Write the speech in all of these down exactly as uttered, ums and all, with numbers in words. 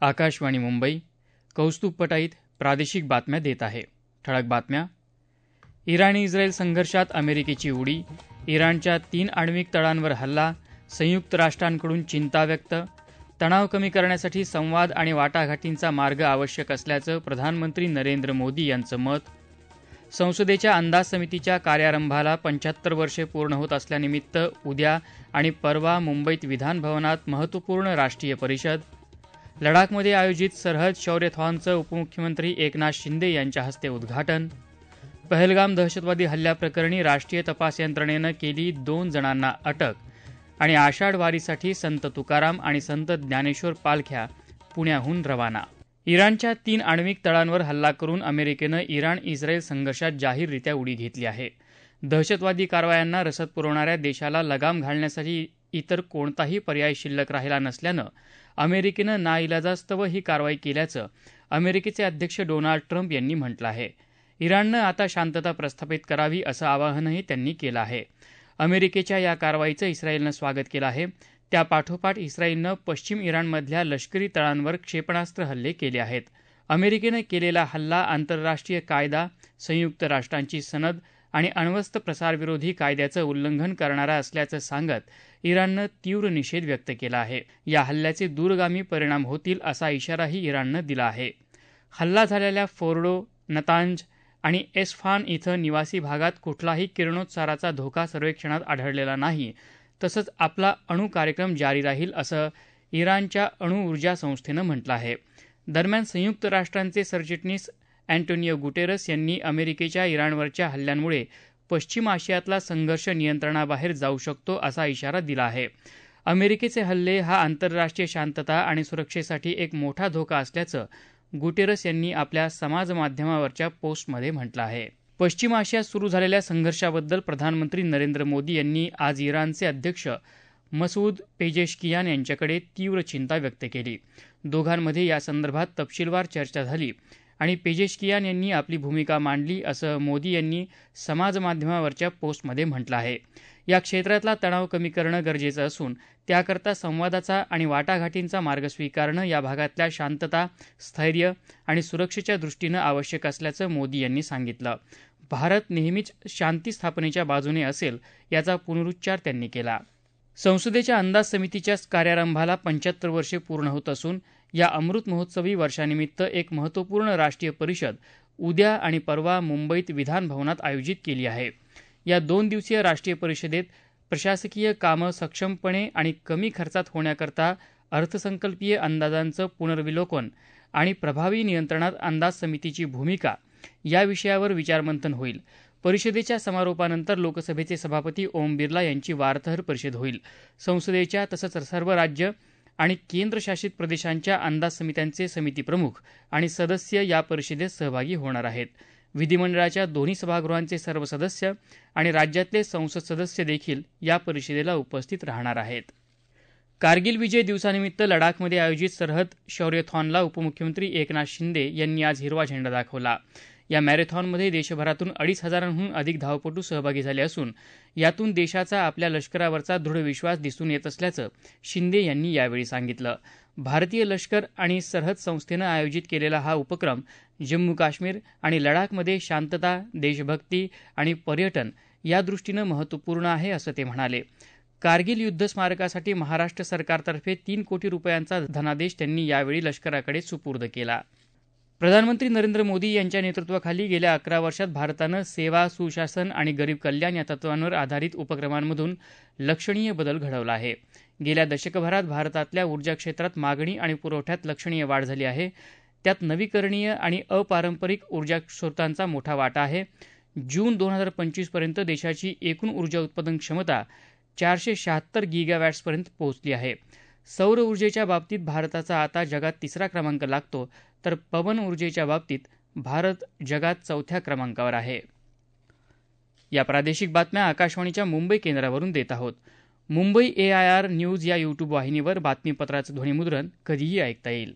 आकाशवाणी मुंबई. कौस्तुभ पटाईत प्रादेशिक बातम्या देत आहे. ठळक बातम्या. इराण इस्रायल संघर्षात अमेरिकेची उडी. इराणच्या तीन आण्विक तळांवर हल्ला. संयुक्त राष्ट्रांकडून चिंता व्यक्त. तणाव कमी करण्यासाठी संवाद आणि वाटाघाटींचा मार्ग आवश्यक असल्याचं प्रधानमंत्री नरेंद्र मोदी यांचं मत. संसदेच्या अंदाज समितीच्या कार्यारंभाला पंच्याहत्तर वर्षे पूर्ण होत असल्यानिमित्त उद्या आणि परवा मुंबईत विधानभवनात महत्त्वपूर्ण राष्ट्रीय परिषद. लडाखमध्ये आयोजित सरहद शौर्यथॉनचं उपमुख्यमंत्री एकनाथ शिंदे यांच्या हस्ते उद्घाटन. पहलगाम दहशतवादी हल्ल्याप्रकरणी राष्ट्रीय तपास यंत्रणेनं केली दोन जणांना अटक. आणि आषाढ वारीसाठी संत तुकाराम आणि संत ज्ञानेश्वर पालख्या पुण्याहून रवाना. इराणच्या तीन आण्विक तळांवर हल्ला करून अमेरिकेनं इराण इस्रायल संघर्षात जाहीररित्या उडी घेतली आहे. दहशतवादी कारवायांना रसद पुरवणाऱ्या देशाला लगाम घालण्यासाठी इतर कोणताही पर्याय शिल्लक राहिला नसल्यानं अमेरिकेनं नाईलाजास्तव ही कारवाई केल्याचं अमेरिकेचे अध्यक्ष डोनाल्ड ट्रम्प यांनी म्हटलं आहे. इराणनं आता शांतता प्रस्थापित करावी असं आवाहनही त्यांनी केलं आहे. अमेरिकेच्या या कारवाईचं इस्रायलनं स्वागत केलं आहे. त्यापाठोपाठ इस्रायलनं पश्चिम इराणमधल्या लष्करी तळांवर क्षेपणास्त्र हल्ले केले आहेत. अमेरिकेनं केलेला हल्ला आंतरराष्ट्रीय कायदा, संयुक्त राष्ट्रांची सनद आणि अण्वस्त्र प्रसारविरोधी कायद्याचं उल्लंघन करणारा असल्याचं सांगत इराणनं तीव्र निषेध व्यक्त केला आहे. या हल्ल्याचे दूरगामी परिणाम होतील असा इशाराही इराणनं दिला आहे. हल्ला झालेल्या फोर्डो, नतांज आणि एस्फान इथं निवासी भागात कुठलाही किरणोत्साराचा धोका सर्वेक्षणात आढळलेला नाही. तसंच आपला अणु कार्यक्रम जारी राहील असं इराणच्या अणु ऊर्जा संस्थेनं म्हटलं आहे. दरम्यान संयुक्त राष्ट्रांचे सरचिटणीस अँटोनियो गुटेरस यांनी अमेरिकेच्या इराणवरच्या हल्ल्यांमुळे पश्चिम आशियातला संघर्ष नियंत्रणाबाहेर जाऊ शकतो असा इशारा दिला आहे. अमेरिकेचे हल्ले हा आंतरराष्ट्रीय शांतता आणि सुरक्षेसाठी एक मोठा धोका असल्याचं गुटेरस यांनी आपल्या समाजमाध्यमावरच्या पोस्टमध्ये म्हटलं आहे. पश्चिम आशियात सुरू झालेल्या संघर्षाबद्दल प्रधानमंत्री नरेंद्र मोदी यांनी आज इराणचे अध्यक्ष मसूद पेजेशकियान यांच्याकडे तीव्र चिंता व्यक्त केली. दोघांमध्ये यासंदर्भात तपशीलवार चर्चा झाली आणि पेजेशकियान यांनी आपली भूमिका मांडली असं मोदी यांनी समाजमाध्यमावरच्या पोस्टमध्ये म्हटलं आहे. या क्षेत्रातला तणाव कमी करणं गरजेचं असून त्याकरता संवादाचा आणि वाटाघाटींचा मार्ग स्वीकारणं या भागातल्या शांतता, स्थैर्य आणि सुरक्षेच्या दृष्टीनं आवश्यक असल्याचं मोदी यांनी सांगितलं. भारत नेहमीच शांती स्थापनेच्या बाजूने असेल याचा पुनरुच्चार त्यांनी केला. संसदेच्या अंदाज समितीच्या कार्यारंभाला पंच्याहत्तर वर्षे पूर्ण होत असून या अमृत महोत्सवी वर्षानिमित्त एक महत्त्वपूर्ण राष्ट्रीय परिषद उद्या आणि परवा मुंबईत विधानभवनात आयोजित केली आहे. या दोन दिवसीय राष्ट्रीय परिषदेत प्रशासकीय कामं सक्षमपणे आणि कमी खर्चात होण्याकरता अर्थसंकल्पीय अंदाजांचं पुनर्विलोकन आणि प्रभावी नियंत्रणात अंदाज समितीची भूमिका या विषयावर विचारमंथन होईल. परिषदेच्या समारोपानंतर लोकसभेचे सभापती ओम बिर्ला यांची वार्ताहर परिषद होईल. संसदेच्या तसंच सर्व राज्य आणि केंद्रशासित प्रदेशांच्या अंदाज समित्यांचे समिती प्रमुख आणि सदस्य या परिषदेत सहभागी होणार आहेत. विधिमंडळाच्या दोन्ही सभागृहांचे सर्व सदस्य आणि राज्यातले संसद सदस्य देखील या परिषदेला उपस्थित राहणार आहेत. कारगिल विजय दिवसानिमित्त लडाखमध्ये आयोजित सरहद शौर्यथॉनला उपमुख्यमंत्री एकनाथ शिंदे यांनी आज हिरवा झेंडा दाखवला. या मॅरेथॉनमध्ये देशभरातून अडीच हजारांहून अधिक धावपटू सहभागी झाले असून यातून देशाचा आपल्या लष्करावरचा दृढ विश्वास दिसून येत असल्याचं शिंदे यांनी यावेळी सांगितलं. भारतीय लष्कर आणि सरहद संस्थेनं आयोजित केलेला हा उपक्रम जम्मू काश्मीर आणि लडाखमध्ये शांतता, देशभक्ती आणि पर्यटन या दृष्टीनं महत्त्वपूर्ण आहे असं ते म्हणाले. कारगिल युद्ध स्मारकासाठी महाराष्ट्र सरकारतर्फे तीन कोटी रुपयांचा धनादेश त्यांनी यावेळी लष्कराकडे सुपूर्द केला. प्रधानमंत्री नरेंद्र मोदी यांच्या नेतृत्वाखाली गेल्या अकरा वर्षात भारतानं सेवा, सुशासन आणि गरीब कल्याण या तत्वांवर आधारित उपक्रमांमधून लक्षणीय बदल घडवला आहे. गेल्या दशकभरात भारतातल्या ऊर्जा क्षेत्रात मागणी आणि पुरवठ्यात लक्षणीय वाढ झाली आहे. त्यात नवीकरणीय आणि अपारंपरिक ऊर्जा स्रोतांचा मोठा वाटा आहे. जून दोन हजार पंचवीस पर्यंत देशाची एकूण ऊर्जा उत्पादन क्षमता चारशे शहात्तर गिगावॅट्सपर्यंत पोहोचली आहे. सौर ऊर्जेच्या बाबतीत भारताचा आता जगात तिसरा क्रमांक लागतो तर पवन ऊर्जेच्या बाबतीत भारत जगात चौथ्या क्रमांकावर आहे. या प्रादेशिक बातम्या आकाशवाणीच्या मुंबई केंद्रावरून देत आहोत. Mumbai A I R news या यूट्यूब वाहिनीवर बातमीपत्राचं ध्वनिमुद्रण कधीही ऐकता येईल.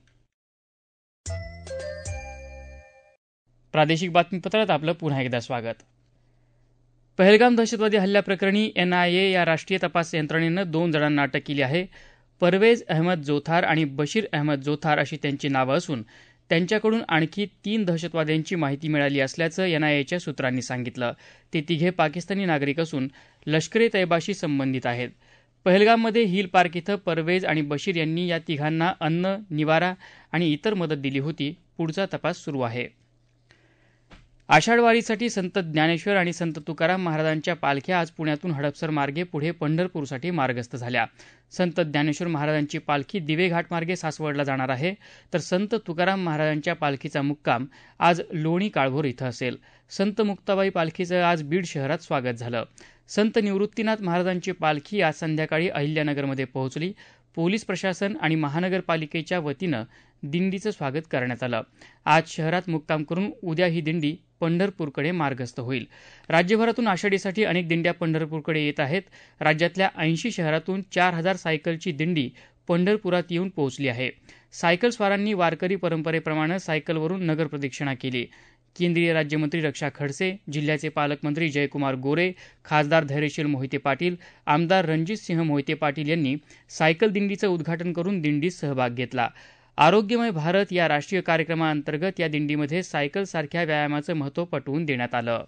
प्रादेशिक बातमीपत्रात आपलं पुन्हा एकदा स्वागत. पहलगाम दहशतवादी हल्ल्याप्रकरणी एन आय ए या राष्ट्रीय तपास यंत्रणेनं दोन जणांना अटक केली आहे. परवेज अहमद जोथार आणि बशीर अहमद जोथार अशी त्यांची नावं असून त्यांच्याकडून आणखी तीन दहशतवाद्यांची माहिती मिळाली असल्याचं एनआयएच्या सूत्रांनी सांगितलं. ते तिघे पाकिस्तानी नागरिक असून लष्कर ए तैयबाशी संबंधित आहेत. पहलगाममध्ये हिल पार्क इथं परवेज आणि बशीर यांनी या तिघांना अन्न, निवारा आणि इतर मदत दिली होती. पुढचा तपास सुरू आहे. आषाढवारीसाठी संत ज्ञानेश्वर आणि संत तुकाराम महाराजांच्या पालख्या आज पुण्यातून हडपसर मार्गे पुढे पंढरपूरसाठी मार्गस्थ झाल्या. संत ज्ञानेश्वर महाराजांची पालखी दिवे घाट मार्गे सासवडला जाणार आहे, तर संत तुकाराम महाराजांच्या पालखीचा मुक्काम आज लोणी काळभोर इथं असेल. संत मुक्ताबाई पालखीचं आज बीड शहरात स्वागत झालं. संत निवृत्तीनाथ महाराजांची पालखी आज संध्याकाळी अहिल्यानगरमध्ये पोहोचली. पोलीस प्रशासन आणि महानगरपालिकेच्या वतीनं दिंडीचं स्वागत करण्यात आलं. आज शहरात मुक्काम करून उद्या ही दिंडी पंढरपूरकडे मार्गस्थ होईल. राज्यभरातून आषाढीसाठी अनेक दिंड्या पंढरपूरकडे येत आहेत. राज्यातल्या ऐंशी शहरातून चार हजार सायकलची दिंडी पंढरपुरात येऊन पोहोचली आहे. सायकल स्वारांनी वारकरी परंपरेप्रमाणे सायकलवरून नगर प्रदक्षिणा केली. केंद्रीय राज्यमंत्री रक्षा खडसे, जिल्ह्याचे पालकमंत्री जयकुमार गोरे, खासदार धैर्यशील मोहिते पाटील, आमदार रणजितसिंह मोहिते पाटील यांनी सायकल दिंडीचं उद्घाटन करून दिंडीत सहभाग घेतला. आरोग्यमय भारत या राष्ट्रीय कार्यक्रमाअंतर्गत या दिंडीमध्ये सायकलसारख्या व्यायामाचं महत्त्व पटवून देण्यात आलं.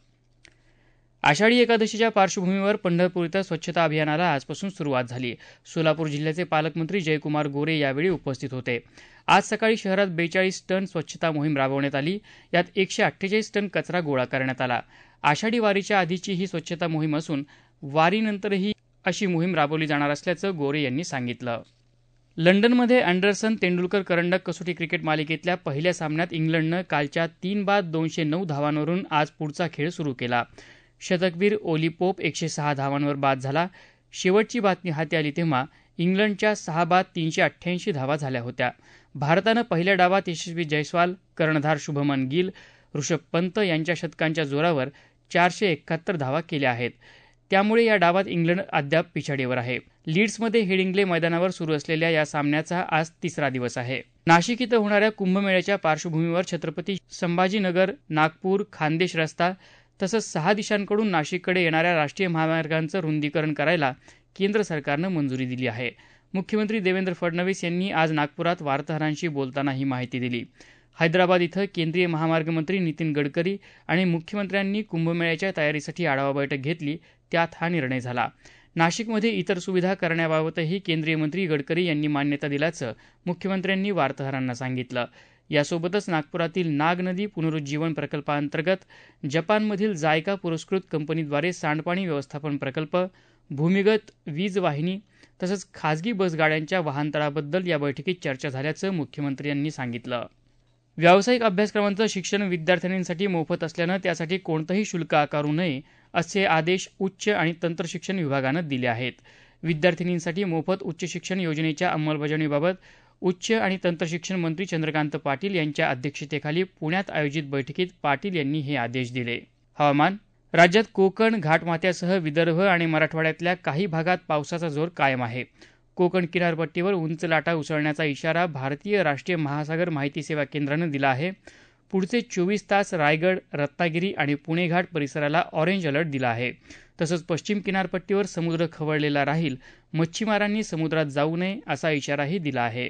आषाढी एकादशीच्या पार्श्वभूमीवर पंढरपूर इथं स्वच्छता अभियानाला आजपासून सुरुवात झाली. सोलापूर जिल्ह्याचे पालकमंत्री जयकुमार गोरे यावेळी उपस्थित होते. आज सकाळी शहरात बेचाळीस टन स्वच्छता मोहीम राबवण्यात आली. यात एकशे अठ्ठेचाळीस टन कचरा गोळा करण्यात आला. आषाढी वारीच्या आधीची ही स्वच्छता मोहीम असून वारीनंतरही अशी मोहीम राबवली जाणार असल्याचं गोरे यांनी सांगितलं. लंडनमध्ये अँडरसन तेंडुलकर करंडक कसोटी क्रिकेट मालिकेतल्या पहिल्या सामन्यात इंग्लंडनं कालच्या तीन बाद दोनशे नऊ धावांवरून आज पुढचा खेळ सुरू केला. शतकवीर ओली पोप एकशे सहा धावांवर बाद झाला. शेवटची बातमी हाती आली तेव्हा इंग्लंडच्या सहा बाद तीनशे अठ्ठ्याऐंशी धावा झाल्या होत्या. भारतानं पहिल्या डावात यशस्वी जयस्वाल, कर्णधार शुभमन गिल, ऋषभ पंत यांच्या शतकांच्या जोरावर चारशे एकाहत्तर धावा केल्या आहेत. त्यामुळे या डावात इंग्लंड अद्याप पिछाडीवर आहे. लीड्समध्ये हेडिंग्ले मैदानावर सुरू असलेल्या या सामन्याचा आज तिसरा दिवस आहे. नाशिक इथं होणाऱ्या कुंभमेळ्याच्या पार्श्वभूमीवर छत्रपती संभाजीनगर, नागपूर, खान्देश रस्ता तसंच सहा दिशांकडून नाशिककडे येणाऱ्या राष्ट्रीय महामार्गांचं रुंदीकरण करायला केंद्र सरकारनं मंजुरी दिली आहे. मुख्यमंत्री देवेंद्र फडणवीस यांनी आज नागपुरात वार्ताहरांशी बोलताना ही माहिती दिली. हैदराबाद इथं केंद्रीय महामार्ग मंत्री नितीन गडकरी आणि मुख्यमंत्र्यांनी कुंभमेळ्याच्या तयारीसाठी आढावा बैठक घेतली. त्यात हा निर्णय झाला. नाशिकमध्ये इतर सुविधा करण्याबाबतही केंद्रीय मंत्री गडकरी यांनी मान्यता दिल्याचं मुख्यमंत्र्यांनी वार्ताहरांना सांगितलं. यासोबतच नागपुरातील नाग नदी पुनरुज्जीवन प्रकल्पाअंतर्गत जपानमधील जायका पुरस्कृत कंपनीद्वारे सांडपाणी व्यवस्थापन प्रकल्प, भूमिगत वीज वाहिनी तसंच खासगी बसगाड्यांच्या वाहनतळाबद्दल या बैठकीत चर्चा झाल्याचं मुख्यमंत्र्यांनी सांगितलं. व्यावसायिक अभ्यासक्रमांचं शिक्षण विद्यार्थिनींसाठी मोफत असल्यानं त्यासाठी कोणतंही शुल्क आकारू नये असे आदेश उच्च आणि तंत्रशिक्षण विभागानं दिले आहेत. विद्यार्थिनींसाठी मोफत उच्च शिक्षण योजनेच्या अंमलबजावणीबाबत उच्च आणि तंत्रशिक्षण मंत्री चंद्रकांत पाटील यांच्या अध्यक्षतेखाली पुण्यात आयोजित बैठकीत पाटील यांनी हे आदेश दिले. हवामान. राज्यात कोकण, घाटमाथ्यासह विदर्भ आणि मराठवाड्यातल्या काही भागात पावसाचा जोर कायम आहे. कोकण किनारपट्टीवर उंच लाटा उसळण्याचा इशारा भारतीय राष्ट्रीय महासागर माहिती सेवा केंद्रानं दिला आहे. पुढचे चोवीस तास रायगड, रत्नागिरी आणि पुणे घाट परिसराला ऑरेंज अलर्ट दिला आहे. तसंच पश्चिम किनारपट्टीवर समुद्र खवळलेला राहील. मच्छीमारांनी समुद्रात जाऊ नये असा इशाराही दिला आहे.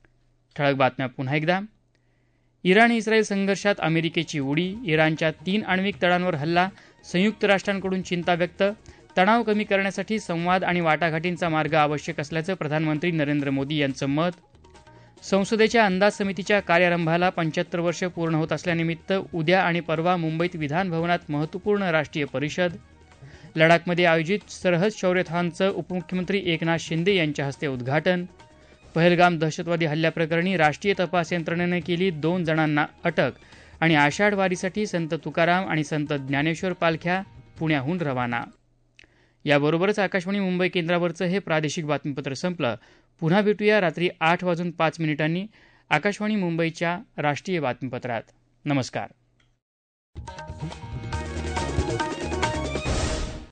ठळक बातम्या पुन्हा एकदा. इराण इस्रायल संघर्षात अमेरिकेची उडी, इराणच्या तीन आण्विक तळांवर हल्ला, संयुक्त राष्ट्रांकडून चिंता व्यक्त, तणाव कमी करण्यासाठी संवाद आणि वाटाघाटींचा मार्ग आवश्यक असल्याचं प्रधानमंत्री नरेंद्र मोदी यांचं मत. संसदेच्या अंदाज समितीच्या कार्यारंभाला पंच्याहत्तर वर्ष पूर्ण होत असल्यानिमित्त उद्या आणि परवा मुंबईत विधान भवनात महत्त्वपूर्ण राष्ट्रीय परिषद. लडाखमध्ये आयोजित सरहद शौर्यथॉनचं उपमुख्यमंत्री एकनाथ शिंदे यांच्या हस्ते उद्घाटन. पहलगाम दहशतवादी हल्ल्याप्रकरणी राष्ट्रीय तपास यंत्रणेनं केली दोन जणांना अटक आणि आषाढ वारीसाठी संत तुकाराम आणि संत ज्ञानेश्वर पालख्या पुण्याहून रवाना. याबरोबरच आकाशवाणी मुंबई केंद्रावरचं हे प्रादेशिक बातमीपत्र संपलं. पुन्हा भेटूया रात्री आठ वाजून पाच मिनिटांनी आकाशवाणी मुंबईच्या राष्ट्रीय बातमीपत्रात. नमस्कार.